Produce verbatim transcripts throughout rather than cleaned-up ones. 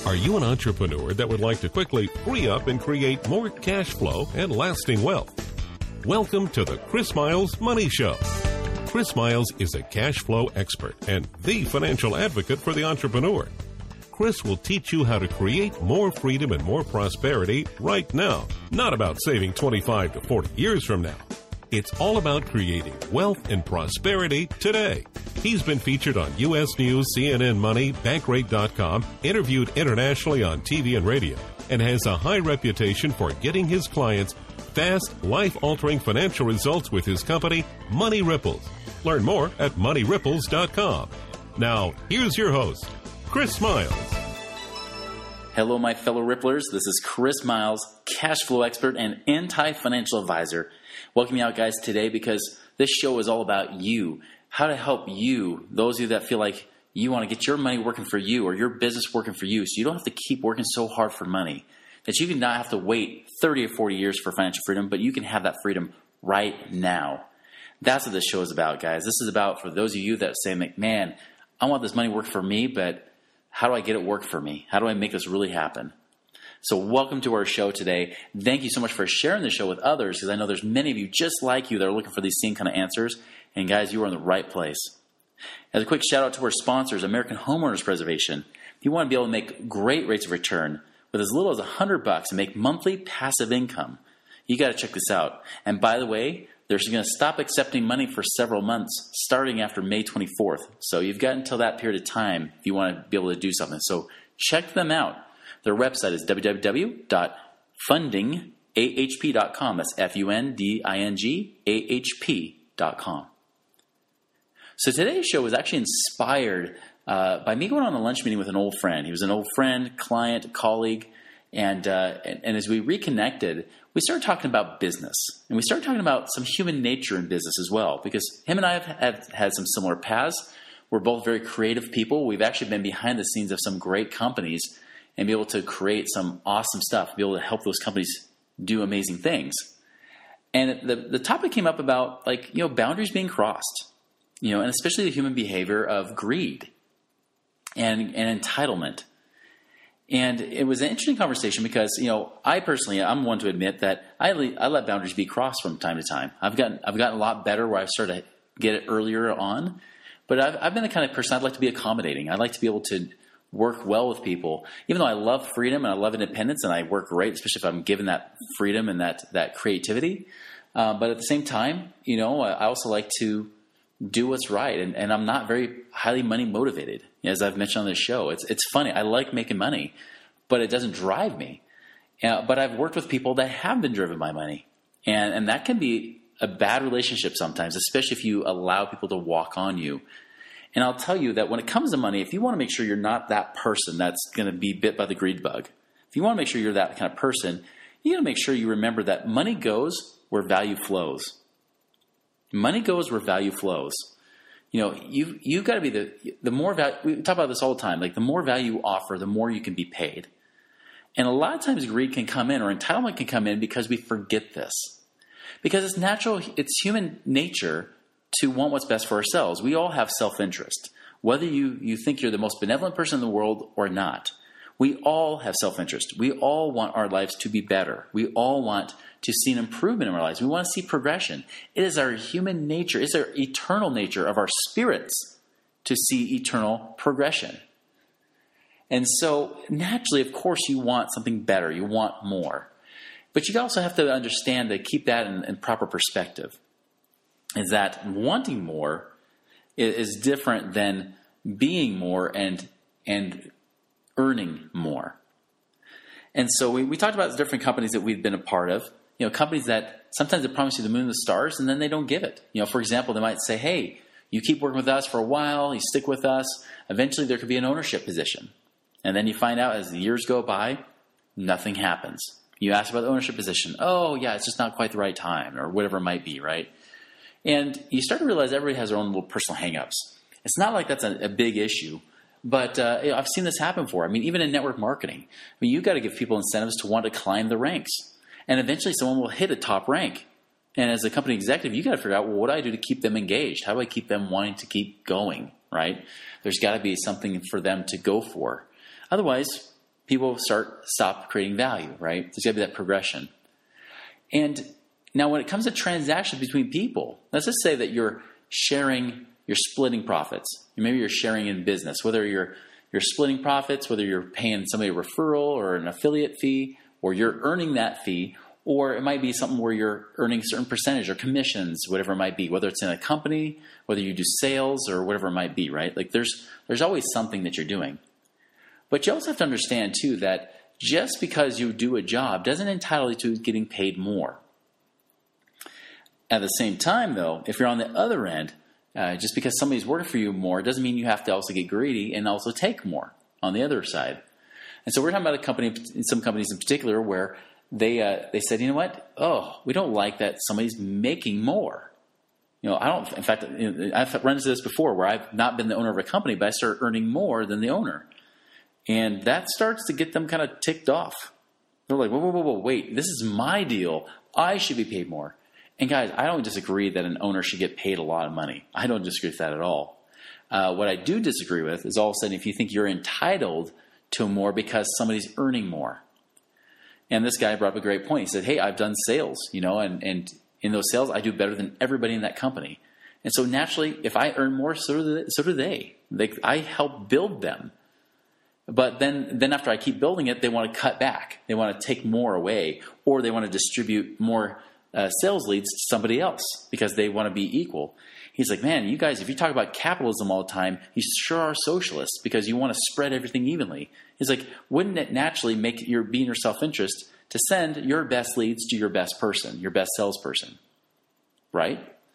Are you an entrepreneur that would like to quickly free up and create more cash flow and lasting wealth? Welcome to the Chris Miles Money Show. Chris Miles is a cash flow expert and the financial advocate for the entrepreneur. Chris will teach you how to create more freedom and more prosperity right now. Not about saving twenty-five to forty years from now. It's all about creating wealth and prosperity today. He's been featured on U S News, C N N Money, Bankrate dot com, interviewed internationally on T V and radio, and has a high reputation for getting his clients fast, life-altering financial results with his company, Money Ripples. Learn more at money ripples dot com. Now, here's your host, Chris Miles. Hello, my fellow Ripplers. This is Chris Miles, cash flow expert and anti-financial advisor. Welcome you out, guys, today because this show is all about you, how to help you, those of you that feel like you want to get your money working for you or your business working for you so you don't have to keep working so hard for money, that you can not have to wait thirty or forty years for financial freedom, but you can have that freedom right now. That's what this show is about, guys. This is about for those of you that say, man, I want this money work for me, but how do I get it work for me? How do I make this really happen? So welcome to our show today. Thank you so much for sharing the show with others because I know there's many of you just like you that are looking for these same kind of answers. And guys, you are in the right place. As a quick shout out to our sponsors, American Homeowners Preservation. If you want to be able to make great rates of return with as little as one hundred bucks and make monthly passive income, you got to check this out. And by the way, they're going to stop accepting money for several months starting after May twenty-fourth. So you've got until that period of time if you want to be able to do something. So check them out. Their website is w w w dot funding a h p dot com. That's F U N D I N G A H P dot com. So today's show was actually inspired uh, by me going on a lunch meeting with an old friend. He was an old friend, client, colleague, and, uh, and, and as we reconnected, we started talking about business. And we started talking about some human nature in business as well, because him and I have, have had some similar paths. We're both very creative people. We've actually been behind the scenes of some great companies and be able to create some awesome stuff, be able to help those companies do amazing things. And the, the topic came up about, like, you know, boundaries being crossed, you know, and especially the human behavior of greed and, and entitlement. And it was an interesting conversation because, you know, I personally, I'm one to admit that I, I let boundaries be crossed from time to time. I've gotten, I've gotten a lot better where I've started to get it earlier on, but I've, I've been the kind of person I'd like to be accommodating. I'd like to be able to work well with people, even though I love freedom and I love independence and I work great, especially if I'm given that freedom and that, that creativity. Uh, but at the same time, you know, I also like to do what's right. And, and I'm not very highly money motivated, as I've mentioned on this show. It's, it's funny. I like making money, but it doesn't drive me. Uh, but I've worked with people that have been driven by money. And, and that can be a bad relationship sometimes, especially if you allow people to walk on you. And I'll tell you that when it comes to money, if you want to make sure you're not that person that's going to be bit by the greed bug, if you want to make sure you're that kind of person, you got to make sure you remember that money goes where value flows. Money goes where value flows. You know, you you've got to be the the more value. We talk about this all the time. Like the more value you offer, the more you can be paid. And a lot of times greed can come in or entitlement can come in because we forget this. Because it's natural, it's human nature to want what's best for ourselves. We all have self-interest, whether you, you think you're the most benevolent person in the world or not. We all have self-interest. We all want our lives to be better. We all want to see an improvement in our lives. We want to see progression. It is our human nature, it's our eternal nature of our spirits to see eternal progression. And so naturally, of course, you want something better. You want more. But you also have to understand to keep that in, in proper perspective. Is that wanting more is different than being more and and earning more. And so we, we talked about different companies that we've been a part of. You know, companies that sometimes they promise you the moon and the stars and then they don't give it. You know, for example, they might say, hey, you keep working with us for a while, you stick with us, eventually there could be an ownership position. And then you find out as the years go by, nothing happens. You ask about the ownership position. Oh, yeah, it's just not quite the right time or whatever it might be, right? And you start to realize everybody has their own little personal hang-ups. It's not like that's a, a big issue, but uh, you know, I've seen this happen before. I mean, even in network marketing, I mean, you've got to give people incentives to want to climb the ranks. And eventually someone will hit a top rank. And as a company executive, you got to figure out, well, what do I do to keep them engaged? How do I keep them wanting to keep going, right? There's got to be something for them to go for. Otherwise, people start stop creating value, right? There's got to be that progression. And now when it comes to transactions between people, let's just say that you're sharing, you're splitting profits. Maybe you're sharing in business, whether you're you're splitting profits, whether you're paying somebody a referral or an affiliate fee, or you're earning that fee, or it might be something where you're earning a certain percentage or commissions, whatever it might be, whether it's in a company, whether you do sales or whatever it might be, right? Like there's there's always something that you're doing. But you also have to understand too that just because you do a job doesn't entitle you to getting paid more. At the same time, though, if you're on the other end, uh, just because somebody's working for you more doesn't mean you have to also get greedy and also take more on the other side. And so we're talking about a company, some companies in particular, where they uh, they said, you know what? Oh, we don't like that somebody's making more. You know, I don't. In fact, I've run into this before, where I've not been the owner of a company, but I start earning more than the owner, and that starts to get them kind of ticked off. They're like, whoa, whoa, whoa, whoa, wait! This is my deal. I should be paid more. And guys, I don't disagree that an owner should get paid a lot of money. I don't disagree with that at all. Uh, what I do disagree with is all of a sudden if you think you're entitled to more because somebody's earning more. And this guy brought up a great point. He said, hey, I've done sales, you know, and, and in those sales, I do better than everybody in that company. And so naturally, if I earn more, so do they. So do they. They I help build them. But then, then after I keep building it, they want to cut back. They want to take more away, or they want to distribute more Uh, sales leads to somebody else because they want to be equal. He's like, man, you guys, if you talk about capitalism all the time, you sure are socialists because you want to spread everything evenly. He's like, wouldn't it naturally make your be in your self-interest to send your best leads to your best person, your best salesperson, right?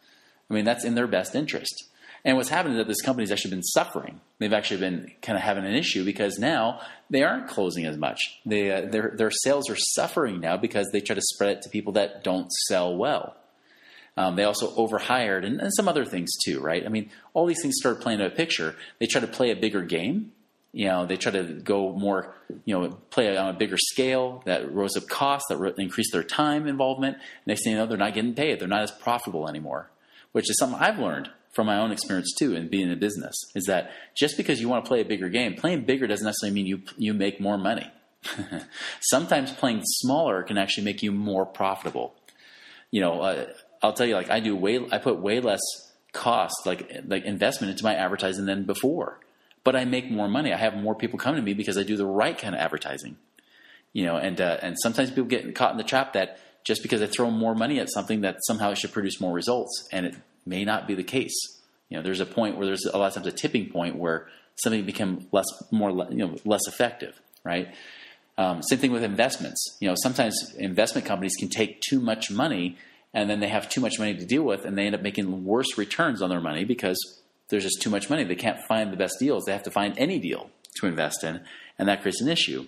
I mean, that's in their best interest. And what's happened is that this company's actually been suffering. They've actually been kind of having an issue because now they aren't closing as much. They, uh, their, their sales are suffering now because they try to spread it to people that don't sell well. Um, they also overhired and, and some other things too, right? I mean, all these things start playing into a picture. They try to play a bigger game. You know, they try to go more, you know, play on a bigger scale that rose up costs, that re- increased their time involvement. Next thing you know, they're not getting paid. They're not as profitable anymore, which is something I've learned from my own experience too in being in a business, is that just because you want to play a bigger game, playing bigger doesn't necessarily mean you you make more money. Sometimes playing smaller can actually make you more profitable. You know, uh, I'll tell you, like I do way, I put way less cost, like like investment into my advertising than before, but I make more money. I have more people coming to me because I do the right kind of advertising. You know, and uh, and sometimes people get caught in the trap that just because I throw more money at something that somehow it should produce more results, and it may not be the case. You know, there's a point where there's a lot of times a tipping point where something become less, more, you know, less effective, right? Um, same thing with investments. You know, sometimes investment companies can take too much money and then they have too much money to deal with and they end up making worse returns on their money because there's just too much money. They can't find the best deals. They have to find any deal to invest in, and that creates an issue.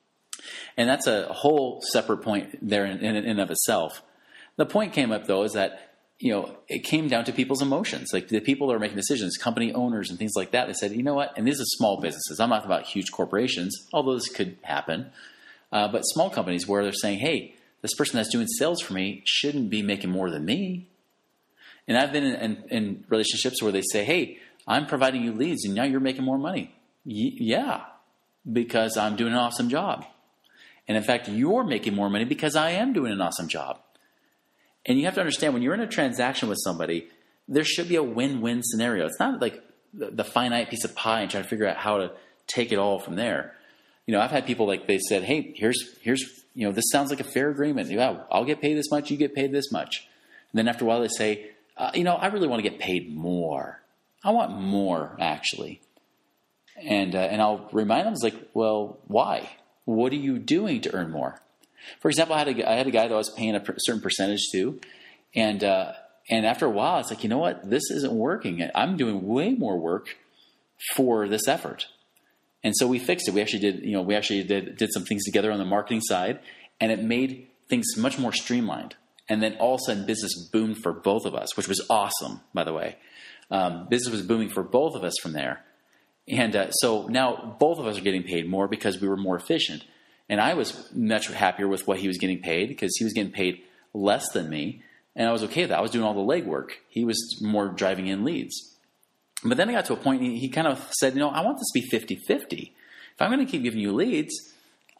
And that's a whole separate point there in, in, in and of itself. The point came up, though, is that you know, it came down to people's emotions. Like the people that are making decisions, company owners and things like that, they said, you know what? And these are small businesses. I'm not talking about huge corporations, although this could happen. Uh, but small companies where they're saying, hey, this person that's doing sales for me shouldn't be making more than me. And I've been in, in, in relationships where they say, hey, I'm providing you leads and now you're making more money. Y- yeah, because I'm doing an awesome job. And in fact, you're making more money because I am doing an awesome job. And you have to understand, when you're in a transaction with somebody, there should be a win-win scenario. It's not like the, the finite piece of pie and trying to figure out how to take it all from there. You know, I've had people like they said, hey, here's, here's, you know, this sounds like a fair agreement. Yeah, I'll get paid this much, you get paid this much. And then after a while they say, uh, you know, I really want to get paid more. I want more, actually. And, uh, and I'll remind them, it's like, well, why? What are you doing to earn more? For example, I had a, I had a guy that I was paying a per, certain percentage to, and uh, and after a while, it's like, you know what, this isn't working. I'm doing way more work for this effort, and so we fixed it. We actually did, you know, we actually did did some things together on the marketing side, and it made things much more streamlined. And then all of a sudden, business boomed for both of us, which was awesome, by the way. Um, business was booming for both of us from there, and uh, so now both of us are getting paid more because we were more efficient. And I was much happier with what he was getting paid because he was getting paid less than me. And I was okay with that. I was doing all the legwork. He was more driving in leads. But then I got to a point, he, he kind of said, you know, I want this to be fifty-fifty. If I'm going to keep giving you leads,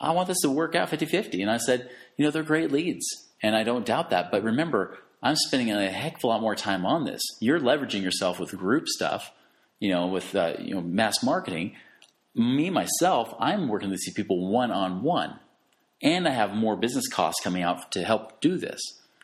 I want this to work out fifty-fifty. And I said, you know, they're great leads. And I don't doubt that. But remember, I'm spending a heck of a lot more time on this. You're leveraging yourself with group stuff, you know, with uh, you know mass marketing. Me, myself, I'm working with these people one-on-one. And I have more business costs coming out to help do this.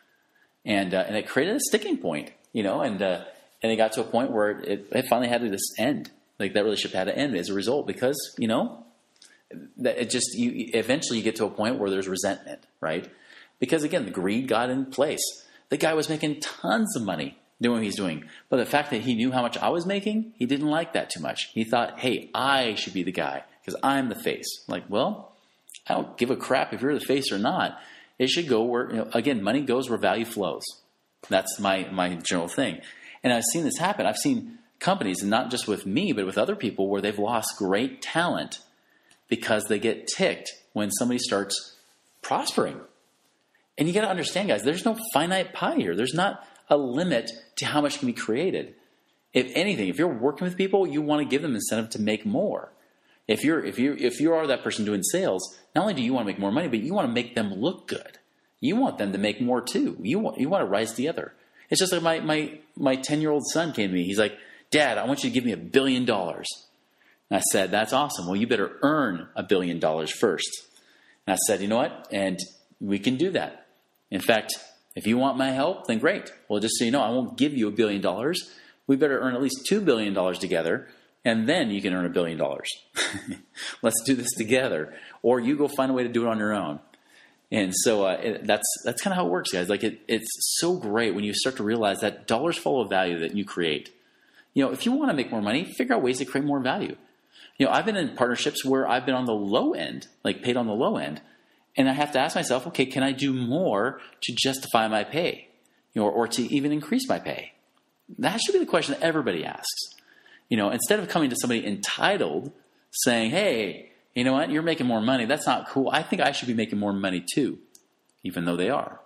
And uh, and it created a sticking point, you know, and uh, and it got to a point where it, it finally had to just end. Like that relationship had to end as a result because, you know, that it just, you eventually you get to a point where there's resentment, right? Because again, the greed got in place. The guy was making tons of money doing what he's doing. But the fact that he knew how much I was making, he didn't like that too much. He thought, hey, I should be the guy because I'm the face. Like, well, I don't give a crap if you're the face or not. It should go where, you know, again, money goes where value flows. That's my, my general thing. And I've seen this happen. I've seen companies, and not just with me, but with other people, where they've lost great talent because they get ticked when somebody starts prospering. And you got to understand, guys, there's no finite pie here. There's not a limit to how much can be created. If anything, if you're working with people, you want to give them incentive to make more. If you're if you if you are that person doing sales, not only do you want to make more money, but you want to make them look good. You want them to make more too. You want you want to rise together. It's just like my my my ten-year-old son came to me. He's like, "Dad, I want you to give me a billion dollars." And I said, "That's awesome. Well, you better earn a billion dollars first." And I said, "You know what? And we can do that. In fact, if you want my help, then great. Well, just so you know, I won't give you a billion dollars. We better earn at least two billion dollars together, and then you can earn a billion dollars. Let's do this together. Or you go find a way to do it on your own." And so uh, it, that's that's kind of how it works, guys. Like it, it's so great when you start to realize that dollars follow value that you create. You know, if you want to make more money, figure out ways to create more value. You know, I've been in partnerships where I've been on the low end, like paid on the low end, and I have to ask myself, okay, can I do more to justify my pay, you know, or, or to even increase my pay? That should be the question that everybody asks. You know, instead of coming to somebody entitled, saying, "Hey, you know what? You're making more money. That's not cool. I think I should be making more money too," even though they are.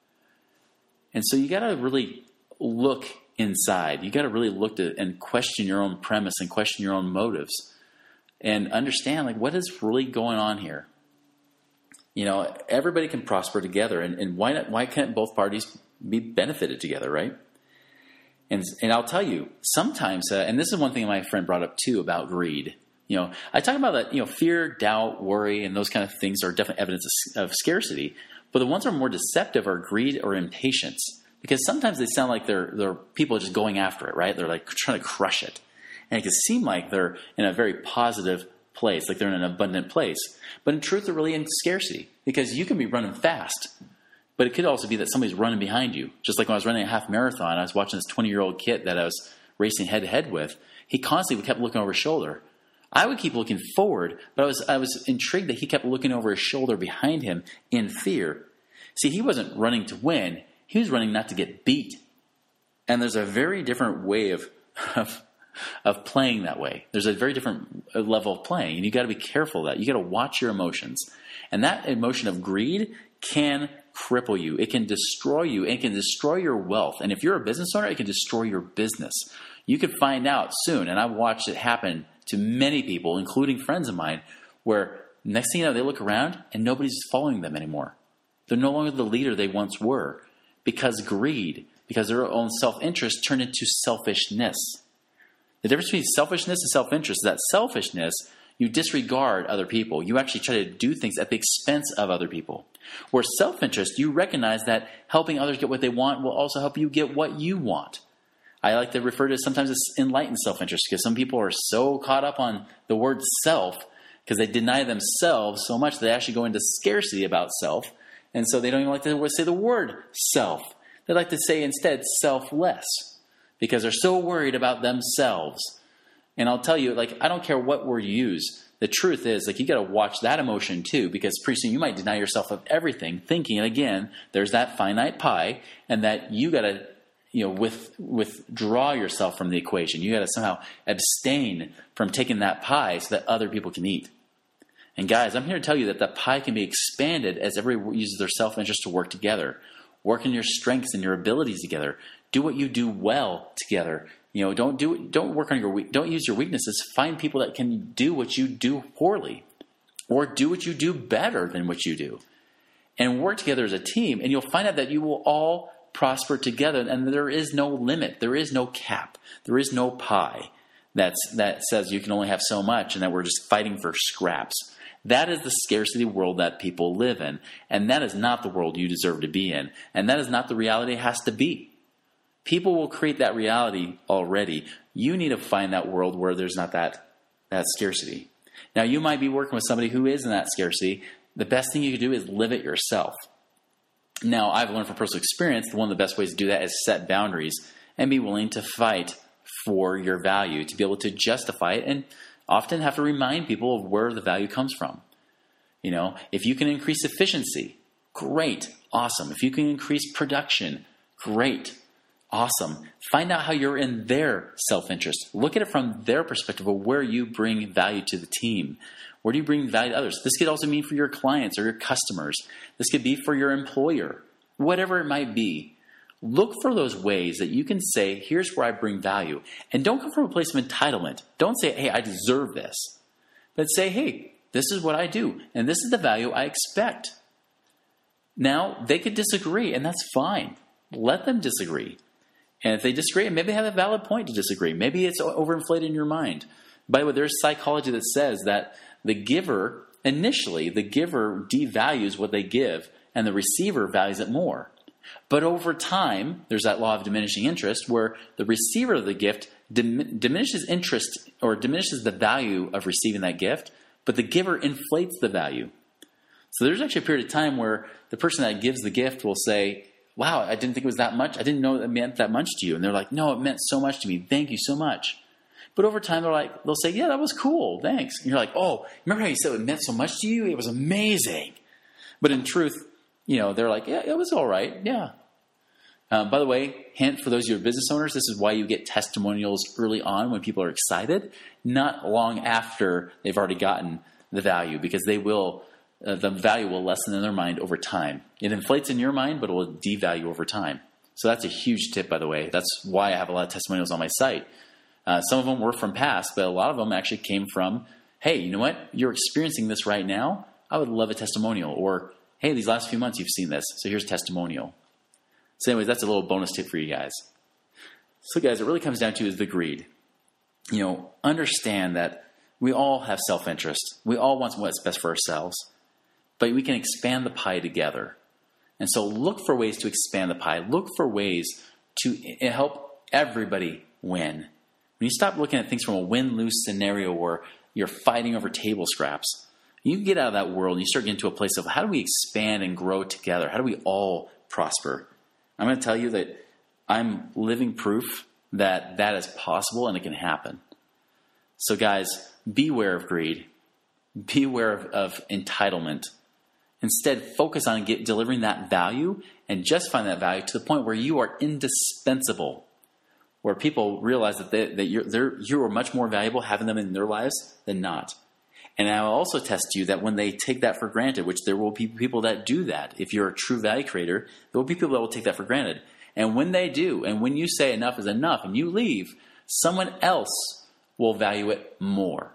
And so you got to really look inside. You got to really look to and question your own premise and question your own motives and understand, like, what is really going on here? You know, everybody can prosper together, and, and why not? Why can't both parties be benefited together, right? And and I'll tell you, sometimes, uh, and this is one thing my friend brought up too about greed. You know, I talk about that, you know, fear, doubt, worry, and those kind of things are definitely evidence of, of scarcity. But the ones that are more deceptive are greed or impatience, because sometimes they sound like they're they're people just going after it, right? They're like trying to crush it, and it can seem like they're in a very positive place, like they're in an abundant place. But in truth, they're really in scarcity, because you can be running fast, but it could also be that somebody's running behind you. Just like when I was running a half marathon, I was watching this twenty-year-old kid that I was racing head-to-head with. He constantly kept looking over his shoulder. I would keep looking forward, but I was I was intrigued that he kept looking over his shoulder behind him in fear. See, he wasn't running to win. He was running not to get beat. And there's a very different way of of, of playing that way. There's a very different level of playing, and you got to be careful of that. You got to watch your emotions. And that emotion of greed can cripple you. It can destroy you. It can destroy your wealth. And if you're a business owner, it can destroy your business. You could find out soon, and I've watched it happen to many people, including friends of mine, where next thing you know, they look around and nobody's following them anymore. They're no longer the leader they once were, because greed, because their own self-interest turned into selfishness. The difference between selfishness and self-interest is that selfishness, you disregard other people. You actually try to do things at the expense of other people. Where self-interest, you recognize that helping others get what they want will also help you get what you want. I like to refer to it sometimes as enlightened self-interest, because some people are so caught up on the word self because they deny themselves so much they actually go into scarcity about self. And so they don't even like to say the word self. They like to say instead selfless, because they're so worried about themselves. And I'll tell you, like, I don't care what word you use. The truth is, like, you got to watch that emotion too, because pretty soon you might deny yourself of everything, thinking, again, there's that finite pie, and that you got to, you know, with, withdraw yourself from the equation. You got to somehow abstain from taking that pie so that other people can eat. And guys, I'm here to tell you that the pie can be expanded as everyone uses their self-interest to work together. Work in your strengths and your abilities together. Do what you do well together. You know, don't do don't work on your don't use your weaknesses. Find people that can do what you do poorly. or do what you do better than what you do, and work together as a team. And you'll find out that you will all prosper together, and there is no limit. There is no cap. There is no pie that's, that says you can only have so much and that we're just fighting for scraps. That is the scarcity world that people live in, and that is not the world you deserve to be in, and that is not the reality it has to be. People will create that reality already. You need to find that world where there's not that, that scarcity. Now, you might be working with somebody who is in that scarcity. The best thing you can do is live it yourself. Now, I've learned from personal experience that one of the best ways to do that is set boundaries and be willing to fight for your value, to be able to justify it, and often have to remind people of where the value comes from. You know, if you can increase efficiency, great, awesome. If you can increase production, great, awesome. Find out how you're in their self-interest. Look at it from their perspective of where you bring value to the team. Where do you bring value to others? This could also mean for your clients or your customers. This could be for your employer, whatever it might be. Look for those ways that you can say, here's where I bring value. And don't come from a place of entitlement. Don't say, hey, I deserve this. But say, hey, this is what I do, and this is the value I expect. Now, they could disagree, and that's fine. Let them disagree. And if they disagree, maybe they have a valid point to disagree. Maybe it's overinflated in your mind. By the way, there's psychology that says that the giver, initially, the giver devalues what they give, and the receiver values it more. But over time, there's that law of diminishing interest where the receiver of the gift dim- diminishes interest or diminishes the value of receiving that gift, but the giver inflates the value. So there's actually a period of time where the person that gives the gift will say, wow, I didn't think it was that much. I didn't know it meant that much to you. And they're like, no, it meant so much to me. Thank you so much. But over time, they're like, they'll say, yeah, that was cool. Thanks. And you're like, oh, remember how you said it meant so much to you? It was amazing. But in truth, you know, they're like, yeah, it was all right. Yeah. Um, by the way, hint for those of you who are business owners, this is why you get testimonials early on when people are excited, not long after they've already gotten the value, because they will, uh, the value will lessen in their mind over time. It inflates in your mind, but it will devalue over time. So that's a huge tip, by the way. That's why I have a lot of testimonials on my site. Uh, some of them were from past, but a lot of them actually came from, hey, you know what? You're experiencing this right now. I would love a testimonial. Or, hey, these last few months you've seen this, so here's a testimonial. So anyways, that's a little bonus tip for you guys. So guys, it really comes down to is the greed. You know, understand that we all have self-interest. We all want what's best for ourselves. But we can expand the pie together. And so look for ways to expand the pie. Look for ways to help everybody win. When you stop looking at things from a win-lose scenario where you're fighting over table scraps, you get out of that world and you start getting to a place of how do we expand and grow together? How do we all prosper? I'm going to tell you that I'm living proof that that is possible and it can happen. So guys, beware of greed. Beware of, of entitlement. Instead, focus on get, delivering that value and justifying that value to the point where you are indispensable, where people realize that, they, that you're, they're, you are much more valuable having them in their lives than not. And I will also test you that when they take that for granted, which there will be people that do that. If you're a true value creator, there will be people that will take that for granted. And when they do, and when you say enough is enough and you leave, someone else will value it more.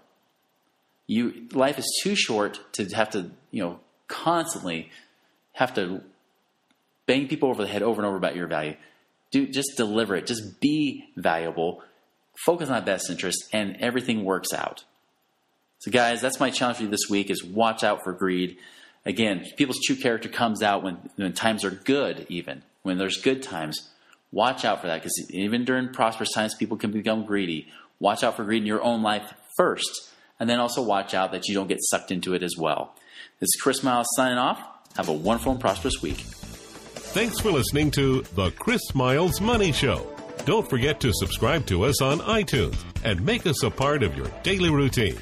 You, life is too short to have to, you know, constantly have to bang people over the head over and over about your value. Do, just deliver it. Just be valuable. Focus on that best interest, and everything works out. So guys, that's my challenge for you this week is watch out for greed. Again, people's true character comes out when, when times are good even. When there's good times, watch out for that because even during prosperous times, people can become greedy. Watch out for greed in your own life first, and then also watch out that you don't get sucked into it as well. This is Chris Miles signing off. Have a wonderful and prosperous week. Thanks for listening to The Chris Miles Money Show. Don't forget to subscribe to us on iTunes and make us a part of your daily routine.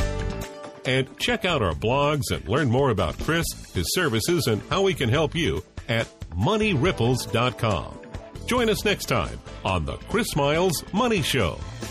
And check out our blogs and learn more about Chris, his services, and how we can help you at money ripples dot com. Join us next time on The Chris Miles Money Show.